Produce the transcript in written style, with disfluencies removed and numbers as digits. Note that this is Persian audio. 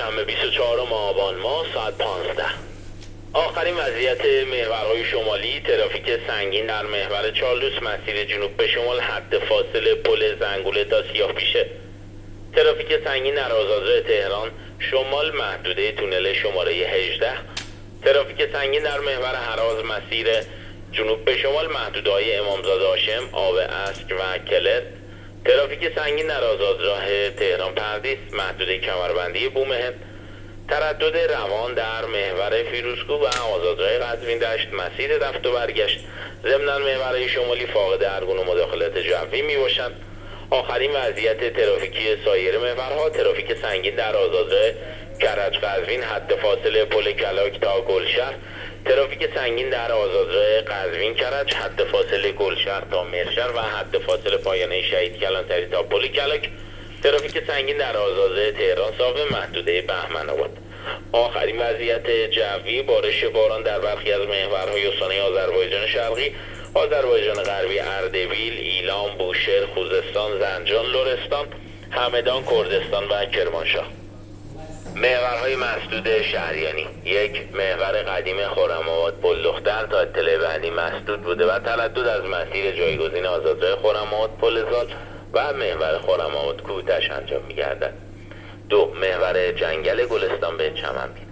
شنبه 24 آبان ماه ساعت 15. آخرین وضعیت محورهای شمالی: ترافیک سنگین در محور چالوس مسیر جنوب به شمال حد فاصله پل زنگوله تا سیاه‌پیشه. ترافیک سنگین در آزادراه تهران شمال محدوده تونل شماره 18. ترافیک سنگین در محور هراز مسیر جنوب به شمال محدوده‌های امامزاده هاشم، آب اسک و کلت. ترافیک سنگین در آزادراه تهران پردیس محدوده کمربندی بومهن. تردد روان در محور فیروزکوه و آزادراه قزوین دشت مسیر رفت و برگشت ضمن محورهای شمالی فاقد هر گونه مداخلت جوی می باشند. آخرین وضعیت ترافیکی سایر محورها: ترافیک سنگین در آزادراه کرج قزوین حد فاصله پل کلاک تا گلشهر. ترافیک سنگین در آزادراه قزوین کرج حد فاصله گلشهر تا مرشهر و حد فاصله پایانه شهید کلانتری تا پل کلاک. ترافیک سنگین در آزادراه تهران صاحب محدوده بهمن آباد. آخرین وضعیت جوی: بارش باران در برخی از محورهای استانی آذربایجان شرقی، آذربایجان غربی، اردبیل، ایلام، بوشهر، خوزستان، زنجان، لرستان، همدان، کردستان و کرمانشاه. محورهای مسدود شهریانی: 1. محور قدیم خرم‌آباد پل دختر تا اطلاع بعدی مسدود بوده و تردد از مسیر جایگزین آزادراه خرم‌آباد پل زال و محور خرم‌آباد کوتش انجام می‌گردد. 2. محور جنگل گلستان به چمنبی.